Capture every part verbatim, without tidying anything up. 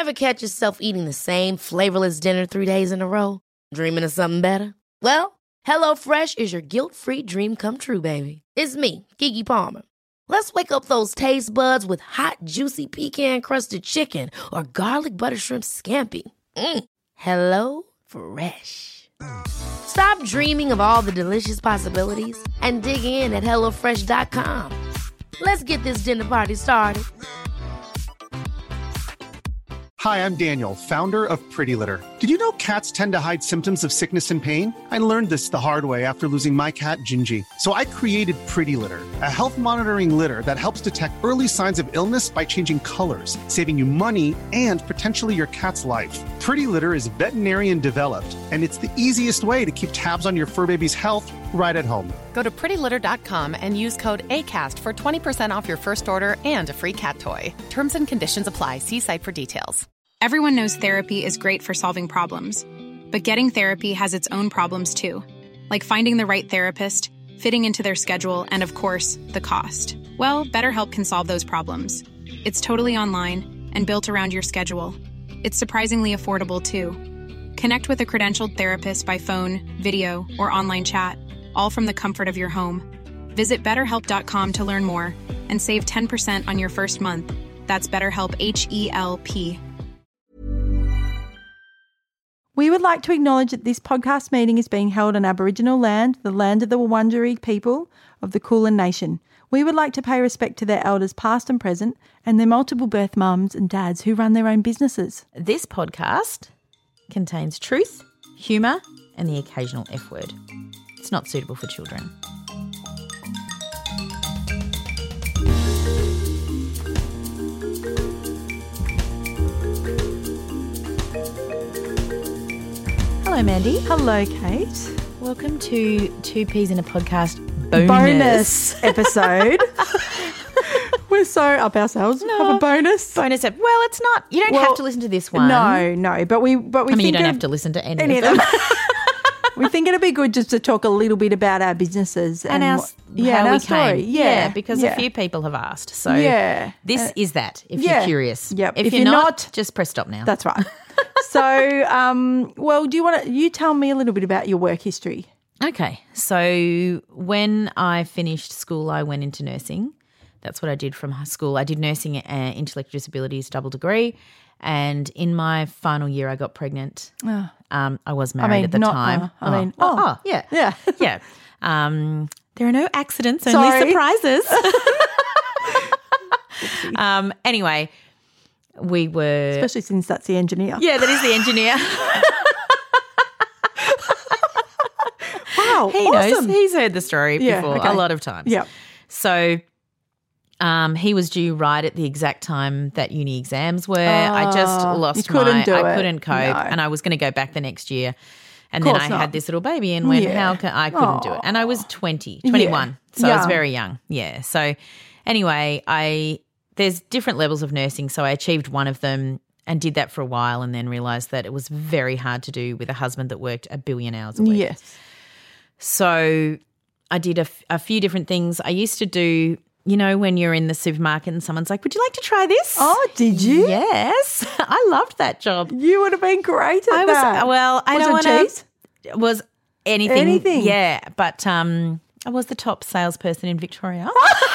Ever catch yourself eating the same flavorless dinner three days in a row? Dreaming of something better? Well, HelloFresh is your guilt-free dream come true, baby. It's me, Keke Palmer. Let's wake up those taste buds with hot, juicy pecan-crusted chicken or garlic butter shrimp scampi. Mm. Hello Fresh. Stop dreaming of all the delicious possibilities and dig in at hello fresh dot com. Let's get this dinner party started. Hi, I'm Daniel, founder of Pretty Litter. Did you know cats tend to hide symptoms of sickness and pain? I learned this the hard way after losing my cat, Gingy. So I created Pretty Litter, a health monitoring litter that helps detect early signs of illness by changing colors, saving you money and potentially your cat's life. Pretty Litter is veterinarian developed, and it's the easiest way to keep tabs on your fur baby's health right at home. Go to pretty litter dot com and use code ACAST for twenty percent off your first order and a free cat toy. Terms and conditions apply. See site for details. Everyone knows therapy is great for solving problems, but getting therapy has its own problems too, like finding the right therapist, fitting into their schedule, and of course, the cost. Well, BetterHelp can solve those problems. It's totally online and built around your schedule. It's surprisingly affordable too. Connect with a credentialed therapist by phone, video, or online chat, all from the comfort of your home. Visit better help dot com to learn more and save ten percent on your first month. That's BetterHelp, H E L P. We would like to acknowledge that this podcast meeting is being held on Aboriginal land, the land of the Wurundjeri people of the Kulin Nation. We would like to pay respect to their elders past and present and their multiple birth mums and dads who run their own businesses. This podcast contains truth, humour and the occasional F word. It's not suitable for children. Hello, Mandy. Hello, Kate. Welcome to Two Peas in a Podcast bonus, bonus episode. We're so up ourselves. No. Have a bonus. Bonus ep- Well, it's not. You don't Well, have to listen to this one. No, no. But we, but we I mean, think you don't it'd- have to listen to any, any of of them. them. We think it'd be good just to talk a little bit about our businesses and, our, what- yeah, how and we our story. came. Yeah, because yeah. a few people have asked. So Yeah. this Uh, is that, if yeah. you're curious. Yep. If, If you're, you're not, not- just press stop now. That's right. So, um, well, do you want to, you tell me a little bit about your work history? Okay. So when I finished school, I went into nursing. That's what I did from high school. I did nursing and intellectual disabilities double degree. And in my final year, I got pregnant. Oh. Um, I was married mean, at the not, time. uh, I mean, oh, oh. oh, yeah. Yeah. Yeah. Um, there are no accidents, only Sorry. surprises. um, anyway, we were... Especially since that's the engineer. Yeah, that is the engineer. Wow, He awesome. knows. He's heard the story Yeah, before okay. a lot of times. Yeah. So um, he was due right at the exact time that uni exams were. I just Oh, lost you couldn't my, do I it. couldn't cope, No. and I was going to go back the next year. And Of then I course not. had this little baby and went, Yeah. how can I couldn't do it. And I was twenty, twenty-one. Yeah. So I was Young. very young. Yeah. So anyway, I there's different levels of nursing. So I achieved one of them and did that for a while and then realised that it was very hard to do with a husband that worked a billion hours a week. Yes. So I did a, f- a few different things. I used to do, you know, when you're in the supermarket and someone's like, would you like to try this? Oh, did you? Yes. I loved that job. You would have been great at I was, that. well, I was don't it want to. cheese? Was anything. Anything? Yeah. But um, I was the top salesperson in Victoria.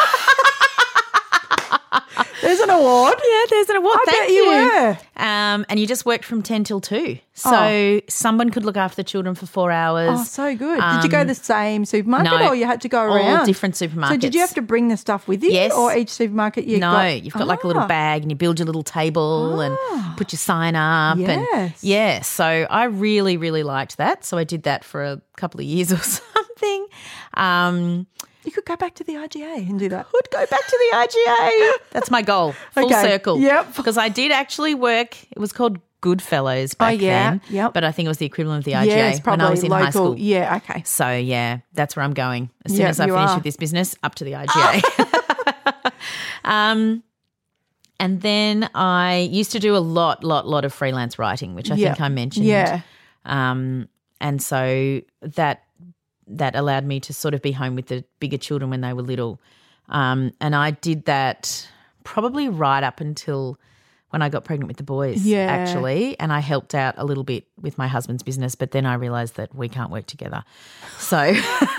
There's an award. Yeah, there's an award. I Thank bet you were. Um, and you just worked from ten till two. So Oh. someone could look after the children for four hours. Oh, so good. Did you go to the same supermarket no, or you had to go all around? different So supermarkets. did you have to bring the stuff with you? Yes. Or each supermarket you No, got? you've got like a little Ah. bag and you build your little table and put your sign up. And Yes. yeah, so I really, really liked that. So I did that for a couple of years or something. Um, You could go back to the I G A and do that. could go back to the I G A. That's my goal. Full Okay. circle. Yep. Because I did actually work, it was called Goodfellows back Oh, yeah. then. Yep. But I think it was the equivalent of the I G A Yes, probably when I was in local. high school. Yeah, okay. So, yeah, that's where I'm going. As soon Yeah, as I you finish are. with this business, up to the I G A. um, and then I used to do a lot, lot, lot of freelance writing, which I Yeah. think I mentioned. Yeah. Um, and so that that allowed me to sort of be home with the bigger children when they were little. Um, and I did that probably right up until when when I got pregnant with the boys, Yeah. actually, and I helped out a little bit with my husband's business, but then I realised that we can't work together. So,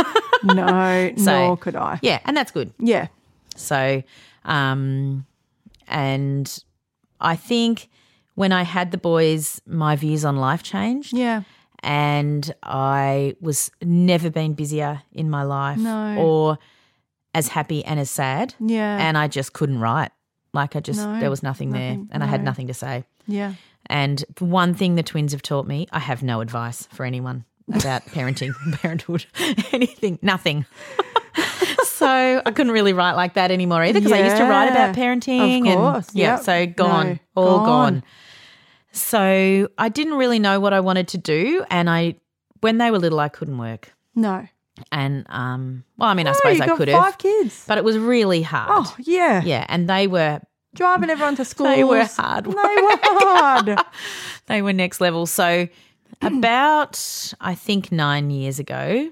No, So- nor could I. yeah, and that's good. Yeah. So, um, and I think when I had the boys, my views on life changed. Yeah. And I was never been busier in my life No. or as happy and as sad. Yeah. And I just couldn't write. Like I just, No, there was nothing, nothing, there and I had no. nothing to say. Yeah. And one thing the twins have taught me, I have no advice for anyone about parenting, parenthood, anything, nothing. So I couldn't really write like that anymore either because I used to write about Yeah. parenting. Of course, And, yeah, yep. so gone, No, all gone. gone. So I didn't really know what I wanted to do, and I, when they were little, I couldn't work. No. And um, well, I mean, I Oh, suppose you I got could five have, kids. but it was really hard. Oh, yeah. Yeah, and they were Driving everyone to school. They were hard They were hard. they were next level. So about I think nine years ago,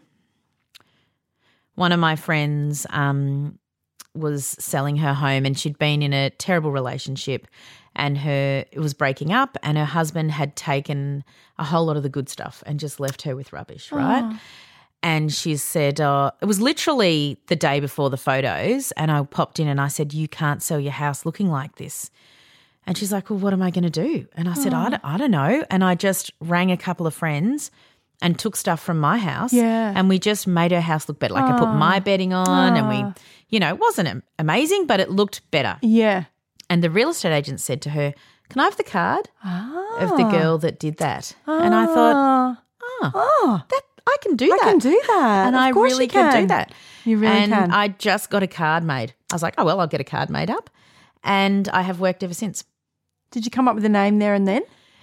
one of my friends um, was selling her home, and she'd been in a terrible relationship, and her it was breaking up, and her husband had taken a whole lot of the good stuff and just left her with rubbish, right? Oh. And she said, uh, it was literally the day before the photos, and I popped in and I said, you can't sell your house looking like this. And she's like, well, what am I going to do? And I said, I, don't, I don't know. And I just rang a couple of friends and took stuff from my house, Yeah. and we just made her house look better. Like I put my bedding on, and we, you know, it wasn't am- amazing, but it looked better. Yeah. And the real estate agent said to her, can I have the card Ah. of the girl that did that? And I thought, Ah. oh, Oh, that I can do I that. can do that. And Of I course really you can. can. do that. You really and can. I just got a card made. I was like, oh, well, I'll get a card made up. And I have worked ever since. Did you come up with a name there and then?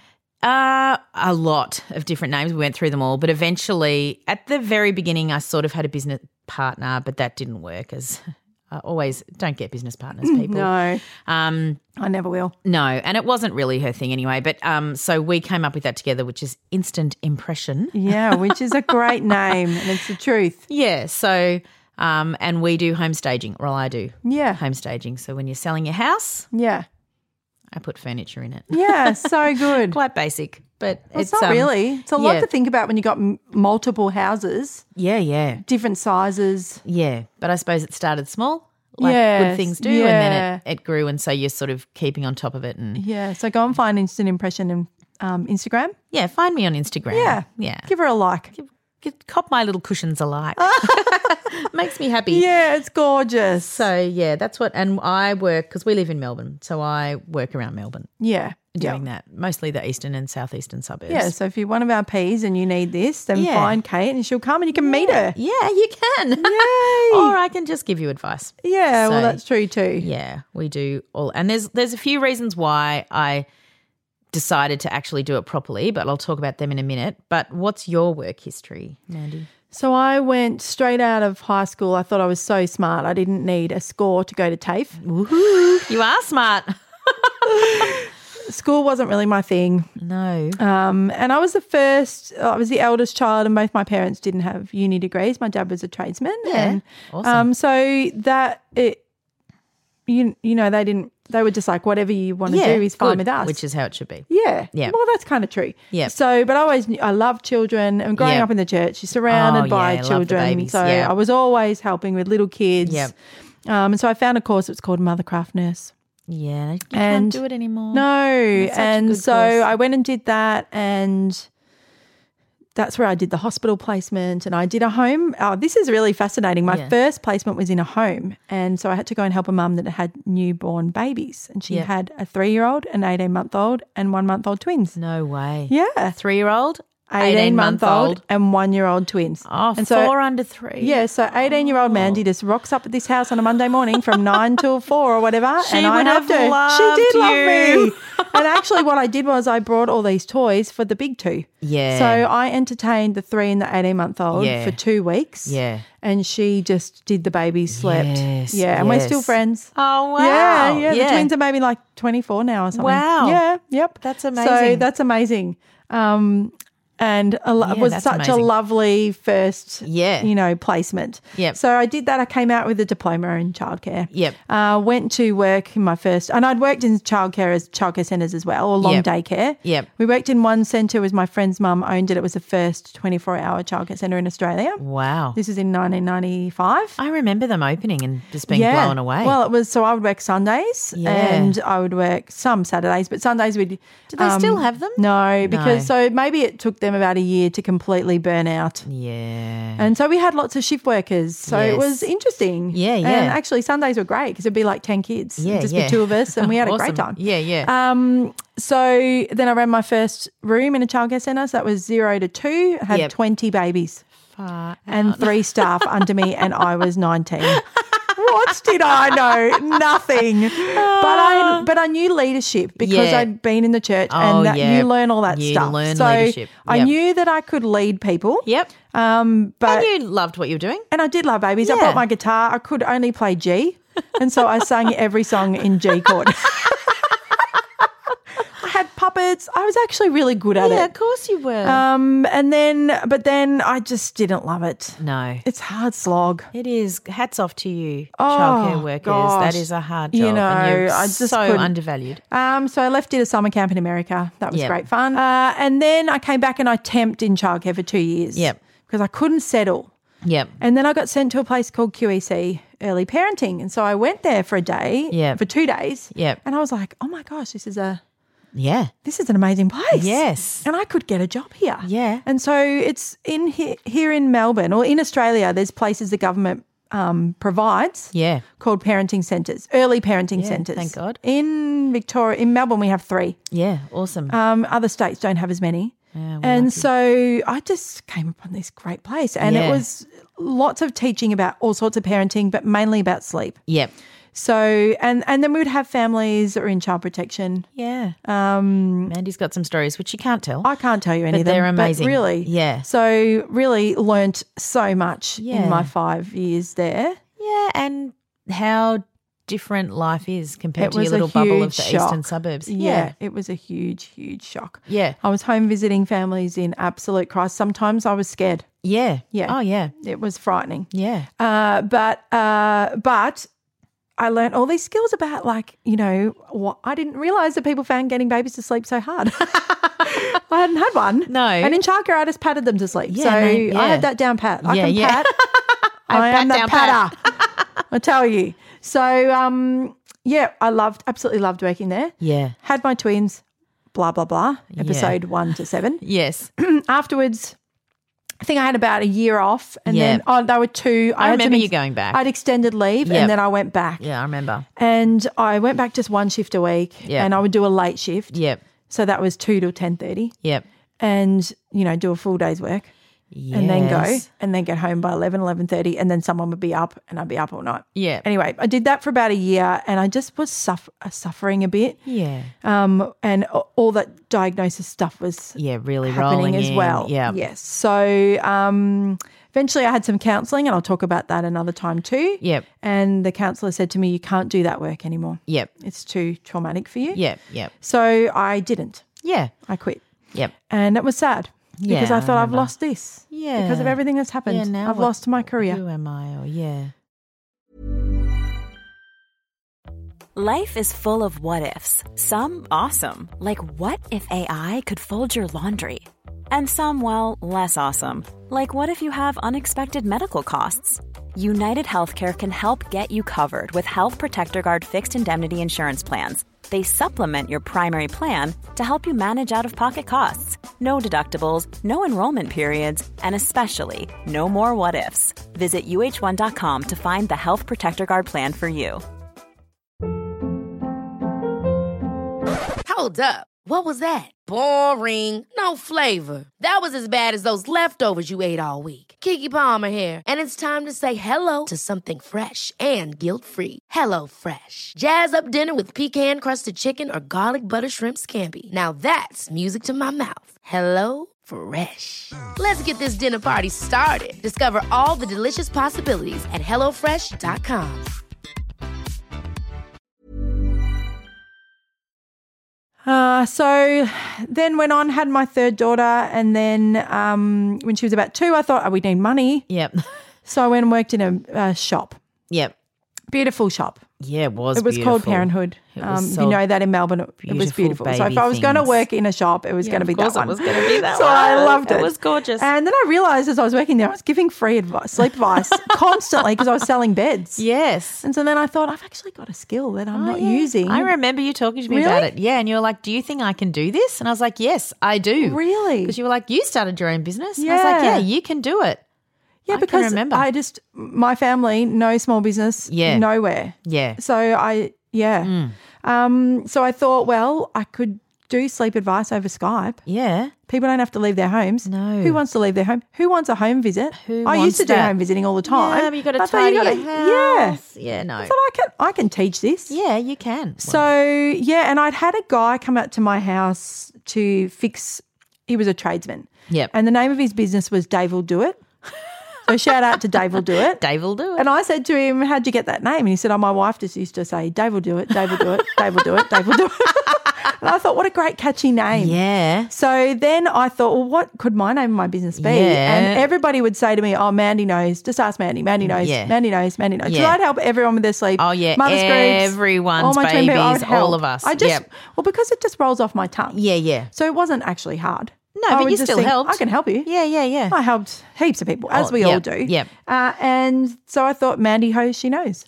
Uh, a lot of different names. We went through them all. But eventually, at the very beginning, I sort of had a business partner, but that didn't work as I always don't get business partners, people. No, Um, I never will. no, and it wasn't really her thing anyway. But um, so we came up with that together, which is Instant Impression. Yeah, which is a great name, and it's the truth. Yeah, so um, and we do home staging, or I do Yeah, home staging. So when you're selling your house, yeah, I put furniture in it. yeah. So good. Quite basic, but Well, it's it's not um, really. It's a lot yeah. to think about when you got m- multiple houses, Yeah, yeah, different sizes. yeah. But I suppose it started small, like Yes, good things do, and yeah. then it, it grew, and so you're sort of keeping on top of it. And Yeah. So go and find Instant Impression and um, Instagram. yeah, find me on Instagram. Yeah, yeah. Give her a like. Give- cop my little cushions alike. Makes me happy. Yeah, it's gorgeous. So yeah, that's what. And I work because we live in Melbourne, so I work around Melbourne yeah, doing yeah. that, mostly the eastern and southeastern suburbs. Yeah, so if you're one of our Ps and you need this, then Yeah. find Kate and she'll come and you can meet her. Yeah, you can. Yay. Or I can just give you advice. Yeah, well, So, that's true too. Yeah, we do all. And there's there's a few reasons why I decided to actually do it properly, but I'll talk about them in a minute. But what's your work history, Mandy? So I went straight out of high school. I thought I was so smart. I didn't need a score to go to TAFE. Woohoo! You are smart. School wasn't really my thing. No. Um, and I was the first, I was the eldest child, and both my parents didn't have uni degrees. My dad was a tradesman. Yeah, And, awesome. Um, so that, it, you, you know, they didn't, they were just like, whatever you want to yeah, do is fine good, with us. which is how it should be. Yeah. Yeah. Well, that's kind of true. Yeah. So, but I always, knew, I love children. And growing Yeah. up in the church, you're surrounded Oh, by yeah, love the children. babies, So yeah. I was always helping with little kids. Yeah. Um, and so I found a course that was called Mothercraft Nurse. Yeah, you And- can't do it anymore. No. such a And good so course. I went and did that, and that's where I did the hospital placement, and I did a home. Oh, this is really fascinating. My Yeah. first placement was in a home, and so I had to go and help a mum that had newborn babies, and she Yeah. had a three-year-old, an eighteen-month-old, and one-month-old twins. No way. Yeah. Three-year-old, eighteen-month-old and one-year-old twins. Oh, and so, four under three. yeah, so eighteen-year-old Mandy just rocks up at this house on a Monday morning from nine till four or whatever, She and I would have have to. loved she did you. love me. And actually, what I did was I brought all these toys for the big two. Yeah. So I entertained the three and the eighteen-month-old Yeah. for two weeks. Yeah. And she just did the baby, slept. Yes, yeah, and we're still yes. friends. Oh, wow. Yeah, yeah, Yeah. The twins are maybe like twenty-four now or something. Wow. Yeah, yep. That's So amazing. that's amazing. Um, and a, lo- Yeah, was that's such a amazing. lovely first, Yeah. you know, placement. Yep. So I did that. I came out with a diploma in childcare. Yep. Uh, went to work in my first, and I'd worked in childcare as childcare centres as well, or long Yep. day care. Yep. We worked in one centre. Was my friend's mum owned it. It was the first twenty-four hour childcare centre in Australia. Wow. This is in nineteen ninety-five. I remember them opening and just being blown away. Well, it was, so I would work Sundays Yeah. and I would work some Saturdays, but Sundays we'd. Do they still have them? No, because No. so maybe it took them about a year to completely burn out. yeah. And so we had lots of shift workers. So it Yes. was interesting. Yeah, yeah. And actually Sundays were great because it'd be like ten kids. Yeah, It'd just yeah. be two of us and we had a Awesome. great time. Yeah, yeah. Um, so then I ran my first room in a childcare centre. So that was zero to two. I had Yep. twenty babies Far and three staff under me, and I was nineteen. What did I know? Nothing. But I but I knew leadership because Yeah. I'd been in the church, Oh, and that, yeah. you learn all that You stuff. learn so leadership. I Yep. knew that I could lead people. Yep. Um, but And you loved what you were doing. and I did love babies. I Yeah. brought my guitar. I could only play G, and so I sang every song in G chord. I had puppets. I was actually really good at Yeah, it. of course you were. Um, and then, but then I just didn't love it. no. It's hard slog. It is. Hats off to you, Oh, childcare workers. gosh. That is a hard job. You know, and you're I just so couldn't- undervalued. Um, so I left, did a summer camp in America. That was Yep. great fun. Uh, and then I came back and I temped in childcare for two years. Yep. Because I couldn't settle. Yep. And then I got sent to a place called Q E C, Early Parenting. And so I went there for a day, Yep. for two days. Yep. And I was like, oh my gosh, this is a Yeah. this is an amazing place. Yes. And I could get a job here. Yeah. And so it's in here, here in Melbourne or in Australia, there's places the government um, provides Yeah. called parenting centres, early parenting Yeah, centres. thank God. In Victoria, in Melbourne, we have three. Yeah. Awesome. Um, other states don't have as many. Yeah, we're and lucky. so I just came upon this great place, and Yeah. it was lots of teaching about all sorts of parenting, but mainly about sleep. Yep. So, and and then we would have families that are in child protection. Yeah. Um, Mandy's got some stories which she can't tell. I can't tell you any But of them. they're amazing. really. Yeah. So really learnt so much Yeah. in my five years there. Yeah, and how different life is compared It to your was a little bubble of huge the shock. eastern suburbs. Yeah, it was a huge, huge shock. Yeah. I was home visiting families in absolute crisis. Sometimes I was scared. Yeah. Yeah. Oh, yeah. It was frightening. Yeah. Uh, but uh, but I learned all these skills about, like, you know, what I didn't realise that people found getting babies to sleep so hard. I hadn't had one. No. And in childcare, I just patted them to sleep. Yeah, so no, yeah. I had that down pat. I Yeah, can yeah. pat. I pat am the down patter. I tell you. So, um, yeah, I loved, absolutely loved working there. Yeah. Had my twins, blah, blah, blah, episode one to seven. Yes. Afterwards, I think I had about a year off, and Yeah. then oh, they were two. I had some remember you going back. I'd extended leave, Yep. and then I went back. Yeah, I remember. And I went back just one shift a week, Yep. and I would do a late shift. Yep. So that was two till ten thirty, Yep. and you know, do a full day's work, and then go, Yes. and then get home by eleven, eleven thirty, and then someone would be up, and I'd be up all night. Yeah. Anyway, I did that for about a year, and I just was suffer- suffering a bit. Yeah. Um, and all that diagnosis stuff was Yeah, really happening rolling as in. well. Yeah. Yes. So um, eventually I had some counselling, and I'll talk about that another time too. Yep. And the counsellor said to me, you can't do that work anymore. Yep. It's too traumatic for you. Yep. Yep. So I didn't. Yeah. I quit. Yep. And it was sad Yeah, because I I thought I've remember. lost this. Yeah. Because of everything that's happened. Yeah, now I've what- lost my career. Who am I? Or yeah. Life is full of what ifs. Some awesome, like what if A I could fold your laundry? And some, well, less awesome, like what if you have unexpected medical costs? United Healthcare can help get you covered with Health Protector Guard fixed indemnity insurance plans. They supplement your primary plan to help you manage out-of-pocket costs. No deductibles, no enrollment periods, and especially no more what ifs. Visit U H one dot com to find the Health Protector Guard plan for you. Hold up. What was that? Boring. No flavor. That was as bad as those leftovers you ate all week. Keke Palmer here, and it's time to say hello to something fresh and guilt-free. Hello Fresh. Jazz up dinner with pecan-crusted chicken or garlic butter shrimp scampi. Now that's music to my mouth. Hello Fresh. Let's get this dinner party started. Discover all the delicious possibilities at hello fresh dot com. Uh, so then went on, had my third daughter, and then um, when she was about two, I thought, oh, we need money. Yep. So I went and worked in a, a shop. Yep. Beautiful shop. Yeah, it was It was beautiful. called Parenthood. It was Um, if so you know that in Melbourne, it, it was beautiful beautiful. So if baby I was going to things. work in a shop, it was Yeah, going to be of course that one. it was going to be that so one. I loved it. It was gorgeous. And then I realised as I was working there, I was giving free advice, sleep advice constantly because I was selling beds. Yes. And so then I thought, I've actually got a skill that I'm Oh, not yeah. using. I remember you talking to me Really? about it. Yeah, and you were like, do you think I can do this? And I was like, yes, I do. Really? Because you were like, you started your own business. And I was like, Yeah. yeah, you can do it. Yeah, I can because remember. I just, my family, no small business, Yeah. nowhere. Yeah. So I, yeah. Um, so I thought, well, I could do sleep advice over Skype. Yeah. People don't have to leave their homes. No. Who wants to leave their home? Who wants a home visit? Who I wants used to do that? home visiting all the time. Yeah, but you got to I thought tidy you your gotta- house. Yeah. Yeah, no. Yeah. I thought I can, I can teach this. Yeah, you can. So, yeah, and I'd had a guy come out to my house to fix, he was a tradesman. Yep. And the name of his business was Dave Will Do It. So shout out to Dave Will Do It. Dave will do it. And I said to him, how'd you get that name? And he said, oh, my wife just used to say, Dave will do it, Dave will do it, Dave will do it, Dave will do it. And I thought, what a great catchy name. yeah. So then I thought, well, what could my name of my business be? Yeah. And everybody would say to me, oh, Mandy knows. Just ask Mandy. Mandy knows. Yeah. Mandy knows. Mandy knows. So Yeah. I'd help everyone with their sleep. Oh, yeah. Mother's groups. Everyone's all my twin people, I would babies, all help. of us. I just, Yep. well, because it just rolls off my tongue. Yeah, yeah. So it wasn't actually hard. No, I but would you just still think, helped. I can help you. Yeah, yeah, yeah. I helped heaps of people, as Oh, we all yep, do. yep. Uh, and so I thought, Mandy Hose, she knows.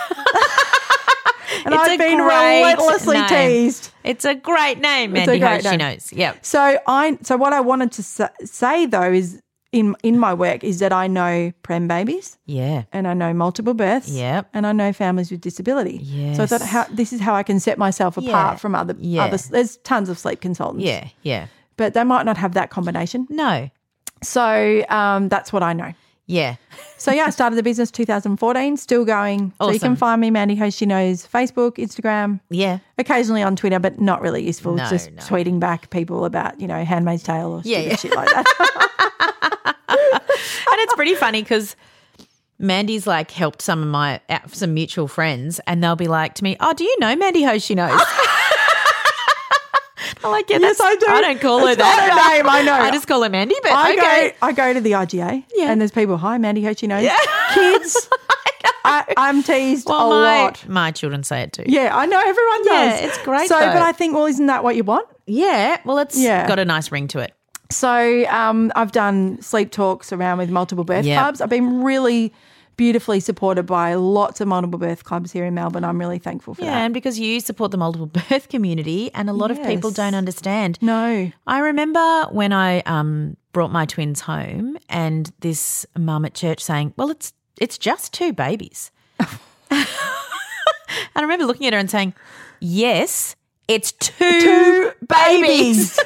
And It's I've a been great relentlessly name. teased. It's a great name, It's a Mandy great Hope. She name. knows. Yep. So I, so what I wanted to sa- say though is in in my work is that I know prem babies Yeah. and I know multiple births. Yep. And I know families with disability. So I thought, Yes. how this is how I can set myself apart Yeah. from other Yeah. other. There's tons of sleep consultants. Yeah, yeah. but they might not have that combination. No. So um, that's what I know. Yeah. So, yeah, I started the business two thousand fourteen, still going. So you can Awesome. find me, Mandy Host She Knows, Facebook, Instagram, Yeah. occasionally on Twitter, but not really useful. No, just no. tweeting back people about, you know, Handmaid's Tale or Yeah, stupid yeah. shit like that. And it's pretty funny because Mandy's like helped some of my uh, some mutual friends, and they'll be like to me, "Oh, do you know Mandy Ho? She knows." I'm like, yeah, Yes, that's, I do. I don't call her It's that. not her name, I know. I just call her Mandy. But I okay, go I go to the I G A Yeah. and there's people, hi, Mandy Host She Knows. Kids, I, I'm teased well, a my lot. my children say it too. Yeah, I know everyone Yeah, does. it's great So, though. but I think, well, isn't that what you want? Yeah, well, it's Yeah. got a nice ring to it. So um, I've done sleep talks around with multiple birth Yep. clubs. I've been really beautifully supported by lots of multiple birth clubs here in Melbourne. I'm really thankful for Yeah, that. and because you support the multiple birth community, and a lot of people Yes. don't understand. No. I remember when I um, brought my twins home, and this mum at church saying, "Well, it's it's just two babies." And I remember looking at her and saying, "Yes, it's two, Two babies."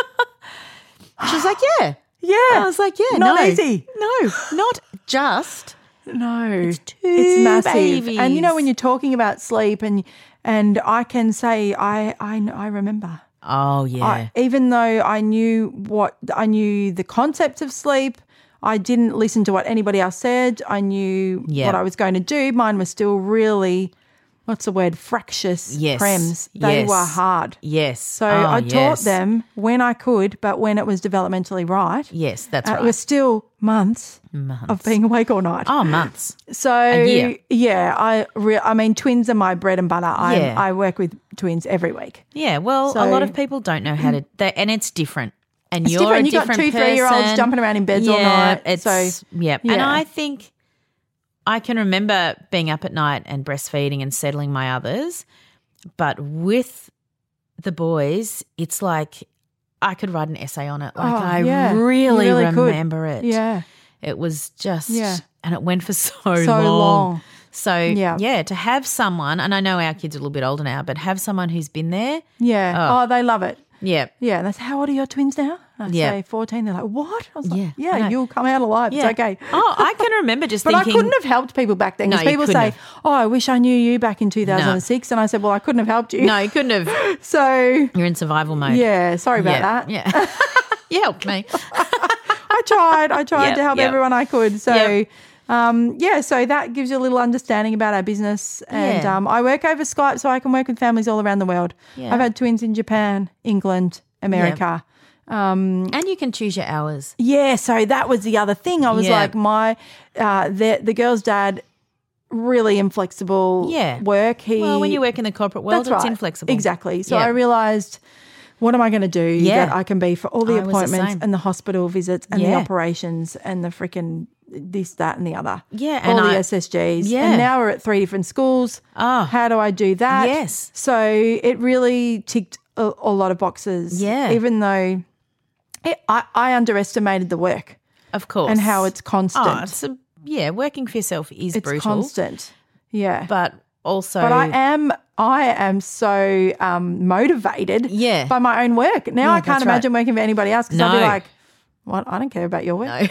She was like, "Yeah." Yeah. I was like, "Yeah, Not no, easy. no, not just." No. It's two It's massive. babies. And you know, when you're talking about sleep and and I can say I I, I remember. Oh yeah, I, even though I knew what I knew the concept of sleep, I didn't listen to what anybody else said. I knew Yeah. what I was going to do. Mine was still really, what's the word, fractious Yes. prems. They Yes. were hard. yes. So Oh, I taught yes. them when I could, but when it was developmentally right. Yes, that's Uh, right. It was still months, of being awake all night. oh, months. So a year. yeah, I re- I mean twins are my bread and butter. I Yeah. I work with twins every week. Yeah, well, a So- lot of people don't know how to, they, and it's different. And It's you're different. a You got different two person. three-year-olds jumping around in beds yeah, all night. It's, So, yeah. and yeah. I think I can remember being up at night and breastfeeding and settling my others, but with the boys, it's like I could write an essay on it. Like Oh, I yeah. You really, really could. remember it. Yeah. It was just, Yeah. and it went for so, So long. long. So, Yeah. yeah, to have someone, and I know our kids are a little bit older now, but have someone who's been there. Yeah. Oh. Oh, they love it. Yeah. Yeah. And that's how old are your twins now? I Yeah. say fourteen. They're like, what? I was like, Yeah, I yeah, know. you'll come out alive. Yeah. It's okay. Oh, I can remember just But thinking. I couldn't have helped people back then No, because you people couldn't say, have. oh, I wish I knew you back in two thousand six. And I said, well, I couldn't have helped you. No, you couldn't have. So, You're in survival mode. yeah, sorry about yeah. that. Yeah. You helped me. I tried. I tried Yep, to help yep. everyone I could. So, Yep. Um, yeah, so that gives you a little understanding about our business. And Yeah. um, I work over Skype, so I can work with families all around the world. Yeah. I've had twins in Japan, England, America. And you can choose your hours. Yeah, so that was the other thing. I was Yeah. like, my uh, the the girl's dad, really inflexible. Yeah. work. He Well, when you work in the corporate world, that's it's right. inflexible. Exactly. So Yeah. I realised, what am I going to do Yeah. that I can be for all the I was the appointments same. and the hospital visits and the Yeah. operations and the freaking this, that, and the other. Yeah, all and the I- S S Gs. Yeah. And now we're at three different schools. Oh. How do I do that? Yes. So it really ticked a, a lot of boxes. Yeah. Even though it, I, I underestimated the work. Of course. And how it's constant. Oh, it's a, yeah, working for yourself is It's brutal. constant. Yeah. But also. But I am I am so um, motivated Yeah. by my own work. Now Yeah, I can't that's right. imagine working for anybody else because I'll be No. like, what? I don't care about your work. No.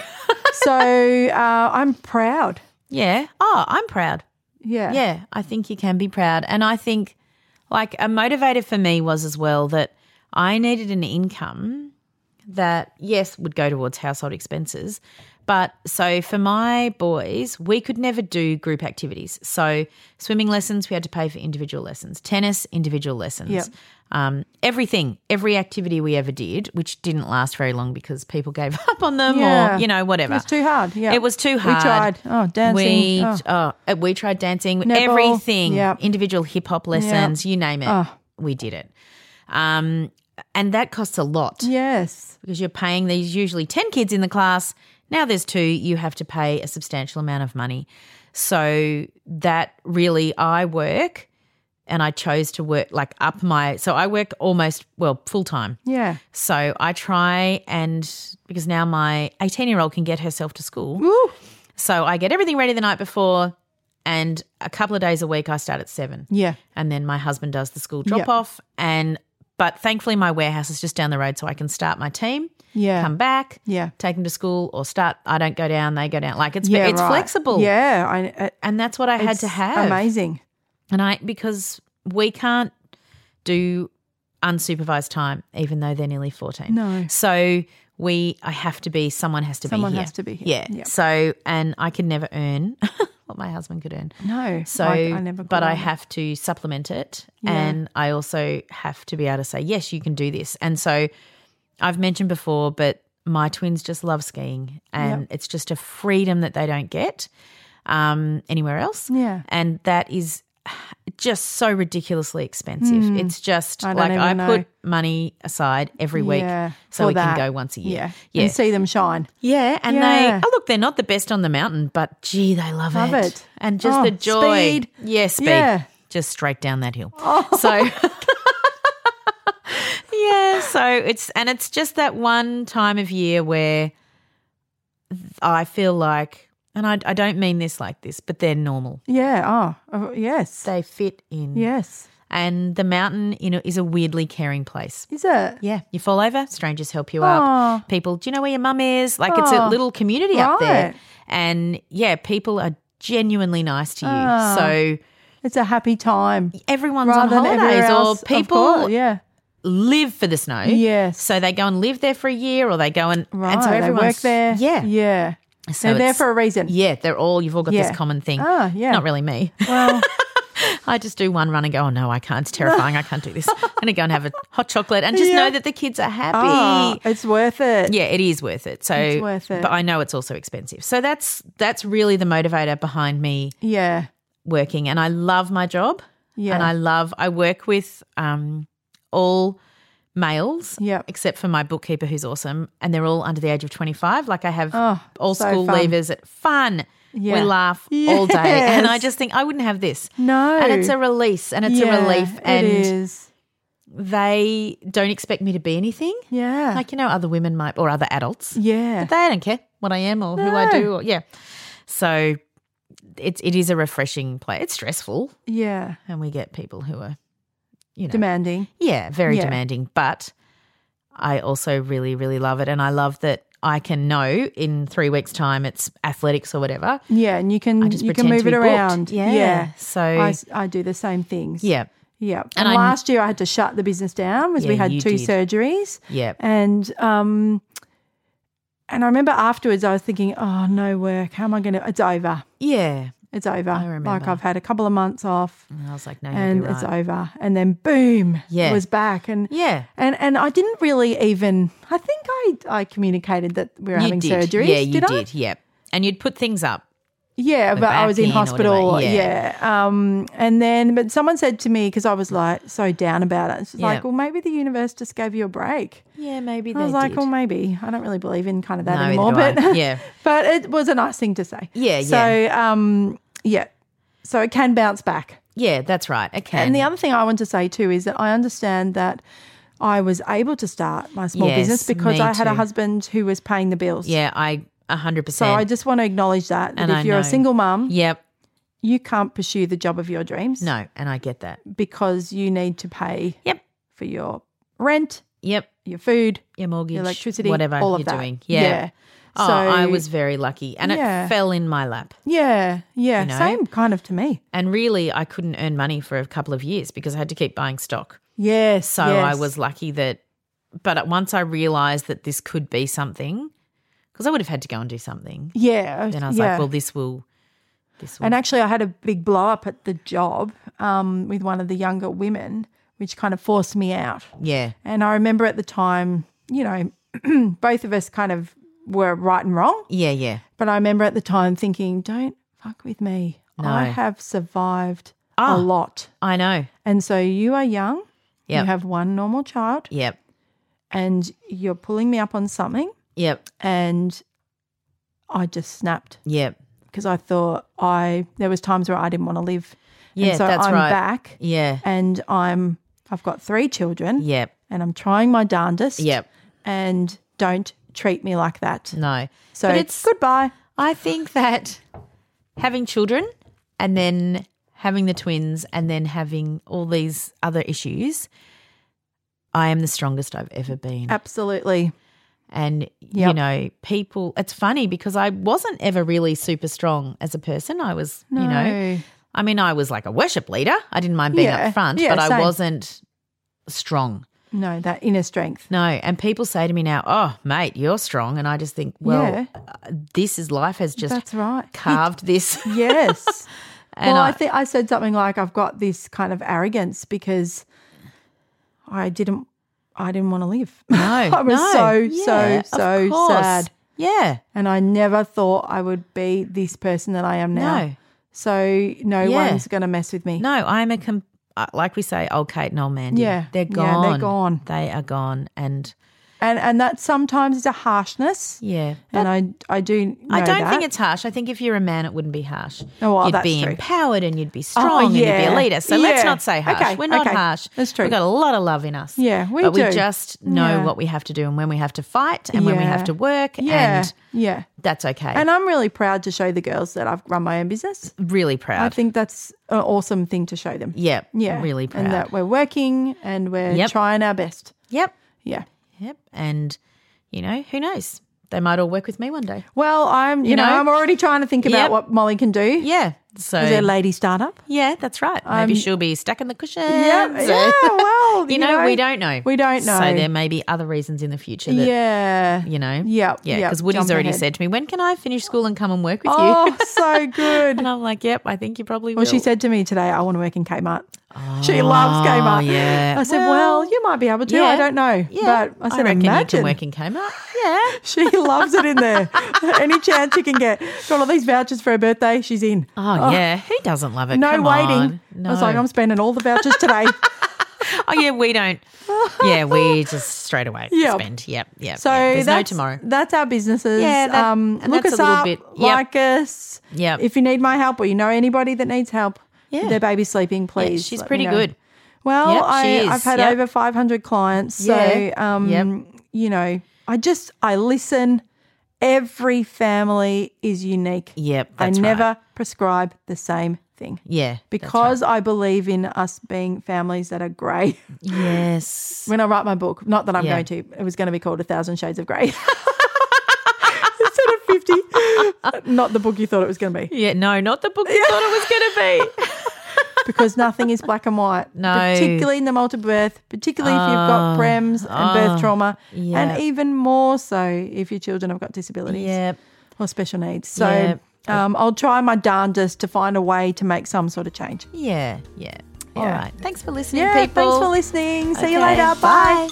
So uh, I'm proud. Yeah. Oh, I'm proud. Yeah. Yeah, I think you can be proud. And I think, like, a motivator for me was as well that I needed an income that, yes, would go towards household expenses. But so for my boys, we could never do group activities. So swimming lessons, we had to pay for individual lessons. Tennis, individual lessons. Yep. Um, everything, every activity we ever did, which didn't last very long because people gave up on them Yeah. or, you know, whatever. It was too hard. Yeah. It was too hard. We tried. Oh, dancing. We, Oh. oh, uh, we tried dancing. Netball. Everything. Yep. Individual hip hop lessons, you name it. Oh. We did it. Um, and that costs a lot Yes. because you're paying these usually ten kids in the class. Now there's two, you have to pay a substantial amount of money. So that really, I work and I chose to work like up my, so I work almost, well, full time. Yeah. So I try and, because now my eighteen-year-old can get herself to school. Woo. So I get everything ready the night before and a couple of days a week I start at seven. Yeah. And then my husband does the school drop Yep. off. And but thankfully my warehouse is just down the road so I can start my team, Yeah. come back, Yeah. take them to school or start. I don't go down, they go down. Like it's Yeah, it's right. flexible. Yeah. I, uh, And that's what I had it's to have. Amazing. And I because we can't do unsupervised time even though they're nearly fourteen. No. So we I have to be someone has to Someone be here. has to be here. Yeah. Yep. So and I could never earn what my husband could earn. No. So I, I never. but could I either. have to supplement it Yeah. and I also have to be able to say, yes, you can do this. And so I've mentioned before, but my twins just love skiing and Yep. it's just a freedom that they don't get um, anywhere else. Yeah. And that is just so ridiculously expensive. It's just Hmm. I don't like even I know. put money aside every week Yeah, so for we that. can go once a year. Yeah. Yeah. And see them shine. Yeah, and Yeah. they oh look, they're not the best on the mountain, but gee, they love, Love it. and just Oh, the joy. speed. Yeah, speed. Yeah. Oh. Just straight down that hill. So yeah, so it's and it's just that one time of year where I feel like, and I, I don't mean this like this, but they're normal. Yeah. Oh, oh, yes. They fit in. Yes. And the mountain, you know, is a weirdly caring place. Is it? Yeah, you fall over, strangers help you Aw. up. People, do you know where your mum is? Like it's a Oh, little community up there. right. And yeah, people are genuinely nice to you. Ah. So It's a happy time. everyone's Rather on than everywhere holidays else, or of people course, yeah. live for the snow. Yes. So they go and live there for a year or they go and, Right. and so they everyone's work there. Yeah. Yeah. So They're there it's- for a reason. Yeah, they're all, you've all got Yeah. this common thing. Ah, yeah. Not really me. Well, I just do one run and go, oh no, I can't. It's terrifying. I can't do this. I'm going to go and have a hot chocolate and just Yeah. know that the kids are happy. oh, it's worth it. Yeah, it is worth it. So, It's worth it. but I know it's also expensive. So that's that's really the motivator behind me Yeah. working. And I love my job. Yeah. And I love. I work with um, all males, Yep. except for my bookkeeper, who's awesome, and they're all under the age of twenty-five. Like I have Oh, all so school fun. leavers at fun. Yeah. We laugh all day, and I Yes. just think I wouldn't have this. No. And it's a release, and it's Yeah, a relief, and it is. they don't expect me to be anything. Yeah. Like, you know, other women might, or other adults. yeah. But they don't care what I am or who I No. do. Or, yeah. So it's, it is a refreshing play. It's stressful, yeah. and we get people who are, you know. Demanding. Yeah, very Yeah. demanding. But I also really, really love it. And I love that I can know in three weeks' time it's athletics or whatever. Yeah, and you can I just you can pretend move to it be booked. around. Yeah. Yeah. So, I, s- I do the same things. yeah. Yeah. And And, I- last year I had to shut the business down because we Yeah, had you two did. surgeries. Yeah. And um and I remember afterwards I was thinking, oh, no work. How am I going to – it's over. Yeah. It's over. I remember. Like I've had a couple of months off. And I was like, no, and you'll be right. it's over. And then boom, Yeah. it was back. And Yeah. and and I didn't really even. I think I I communicated that we were You having did. surgeries. Yeah, you did, did. I? Yeah. And you'd put things up. Yeah, With but I back was in in or hospital. whatever, Yeah. yeah. Um. And then, but someone said to me because I was like so down about it. It's just Yeah. like, well, maybe the universe just gave you a break. Yeah, maybe I they was like, did. well, maybe. I don't really believe in kind of that No, anymore. either do But I. Yeah. but it was a nice thing to say. Yeah, So yeah. um yeah. So it can bounce back. Yeah, that's right. It can. And the other thing I want to say too is that I understand that I was able to start my small Yes, business because me I had a too. husband who was paying the bills. Yeah, I one hundred So percent. I just want to acknowledge that, that And if I you're a know. single mum, Yep. you can't pursue the job of your dreams No, and I get that. because you need to pay Yep. for your rent, Yep. your food, Your mortgage, your electricity, whatever all of you're that. doing. Yeah. Yeah. Oh, So- I was very lucky. And Yeah. it fell in my lap. Yeah, yeah, You know? same kind of to me. And really, I couldn't earn money for a couple of years because I had to keep buying stock. Yes, So yes. I was lucky that, but once I realised that this could be something, because I would have had to go and do something, yeah. then I was yeah. like, well, this will, this will. And actually, I had a big blow up at the job um, with one of the younger women, which kind of forced me out. yeah, And I remember at the time, you know, both of us kind of were right and wrong. yeah, yeah. But I remember at the time thinking, don't fuck with me. No. I have survived Ah. a lot. I know. And so you are young. Yep. You have one normal child Yep, and you're pulling me up on something. yep, And I just snapped yep. because I thought I, there was times where I didn't want to live. Yeah, and so that's I'm right. back Yeah, and I'm, I've got three children yep, and I'm trying my darndest. yep. And don't treat me like that. No. So but it's goodbye. I think that having children and then having the twins and then having all these other issues, I am the strongest I've ever been. Absolutely. And, you Yep. know, people, it's funny because I wasn't ever really super strong as a person. I was, No. you know, I mean, I was like a worship leader. I didn't mind being Yeah. up front, Yeah, but I same. wasn't strong. No, that inner strength. No, and people say to me now, "Oh, mate, you're strong," and I just think, well, Yeah. uh, this is life has just That's right. carved this. Yes. And well, I, I- think I said something like I've got this kind of arrogance because I didn't I didn't want to live. No, I was no. so, Yeah, so, so of course. sad. Yeah, And I never thought I would be this person that I am now. No. So no Yeah. one's going to mess with me. no, I'm a com- uh, like we say, old Kate and old Mandy. Yeah. they're Yeah, gone. they're gone. They are gone, and And and that sometimes is a harshness. yeah, And I I do know I don't that. think it's harsh. I think if you're a man, it wouldn't be harsh. Oh, well, you'd that's be true. empowered and you'd be Oh, strong and you'd be yeah. a leader. So let's Yeah. not say harsh. Okay, We're not okay. harsh. That's true. We've got a lot of love in us. Yeah, we but do. we just know Yeah. what we have to do and when we have to fight and when we Yeah. have to work, Yeah. and Yeah. that's okay. And I'm really proud to show the girls that I've run my own business. really proud. I think that's an awesome thing to show them. Yep. Yeah. Really proud. And that we're working and we're Yep. trying our best. Yep. Yeah. Yep. And, you know, who knows? They might all work with me one day. Well, I'm, you, You know, know? I'm already trying to think about Yep. what Molly can do. Yeah. So, Is there a lady startup? yeah, that's right. Maybe she'll be stuck in the cushions. Yeah. Yeah. Well, you, know, we don't know. We don't know. So there may be other reasons in the future that, yeah. you know. Yep. Yeah, Yep. because Woody's Jump already ahead. said to me, when can I finish school and come and work with Oh, you? so good. And I'm like, yep, I think you probably will. Well, she said to me today, I want to work in Kmart. She loves Kmart. yeah. I said, Well, well, you might be able to. yeah. I don't know. Yeah. But I said, reckon you imagine. can work in Kmart. Yeah. She loves it in there. Any chance she can get. Got all these vouchers for her birthday. She's in. Oh, yeah. Who doesn't love it? No Come waiting. on. No. I was like, I'm spending all the vouchers today. Oh, yeah, we don't. Yeah, we just straight away Yep. spend. Yep, yep. So yep. There's no that's, tomorrow. that's our businesses. Yeah, that- um, and look that's us a little up, bit- yep. like us. Yep. If you need my help or you know anybody that needs help, Yeah. their baby's sleeping, Yeah, please. she's let pretty me know. good. Well, Yep, I, she is. I've had Yep. over five hundred clients. Yeah. So, um, Yep. you know, I just, I listen. Every family is unique. Yep, I that's never right. prescribe the same thing. Yeah. that's Because I believe in us being families that are grey. right. Yes. When I write my book, not that I'm Yeah. going to, it was going to be called A Thousand Shades of Grey. Instead of fifty. Not the book you thought it was going to be. Yeah, no, not the book you thought it was going to be. because nothing is black and white. No. Particularly in the multiple birth, particularly if you've got prems and birth trauma, yeah. and even more so if your children have got disabilities Yeah. or special needs. So Yeah. um, I'll try my darndest to find a way to make some sort of change. Yeah, yeah. All Yeah. right. Thanks for listening, Yeah, people. thanks for listening. See you Okay, later. Bye.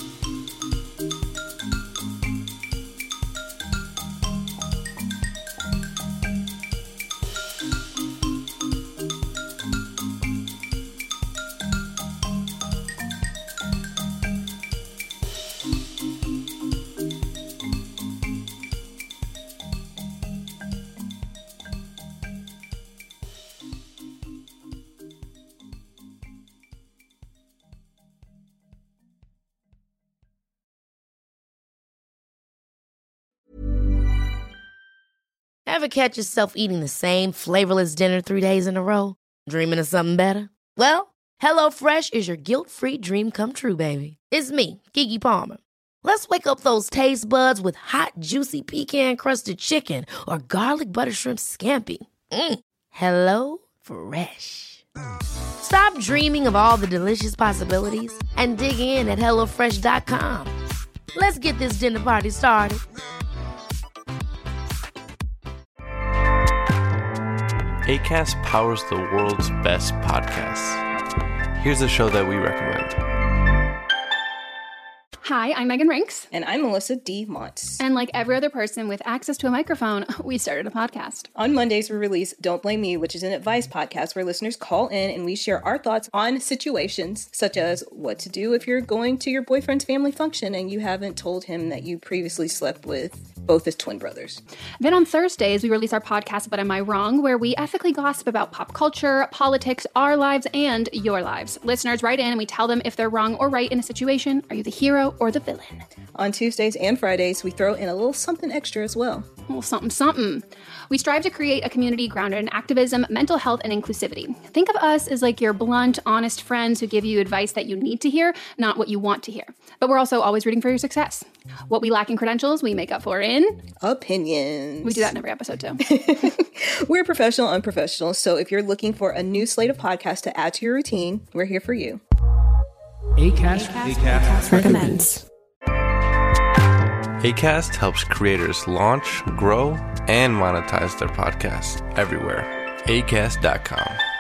Ever catch yourself eating the same flavorless dinner three days in a row? Dreaming of something better? Well, HelloFresh is your guilt-free dream come true, baby. It's me, Keke Palmer. Let's wake up those taste buds with hot, juicy pecan-crusted chicken or garlic butter shrimp scampi. Mm. Hello Fresh. Stop dreaming of all the delicious possibilities and dig in at hello fresh dot com. Let's get this dinner party started. Acast powers the world's best podcasts. Here's a show that we recommend. Hi, I'm Megan Rinks. And I'm Melissa D. Montz. And like every other person with access to a microphone, we started a podcast. On Mondays, we release Don't Blame Me, which is an advice podcast where listeners call in and we share our thoughts on situations such as what to do if you're going to your boyfriend's family function and you haven't told him that you previously slept with both his twin brothers. Then on Thursdays, we release our podcast, But Am I Wrong?, where we ethically gossip about pop culture, politics, our lives, and your lives. Listeners write in and we tell them if they're wrong or right in a situation. Are you the hero or the villain? On Tuesdays and Fridays, we throw in a little something extra as well. A little something, something. We strive to create a community grounded in activism, mental health, and inclusivity. Think of us as like your blunt, honest friends who give you advice that you need to hear, not what you want to hear. But we're also always rooting for your success. What we lack in credentials, we make up for in opinions. We do that in every episode too. We're professional, unprofessional. So if you're looking for a new slate of podcasts to add to your routine, we're here for you. Acast, Acast, Acast recommends. Acast helps creators launch, grow, and monetize their podcasts everywhere. acast dot com.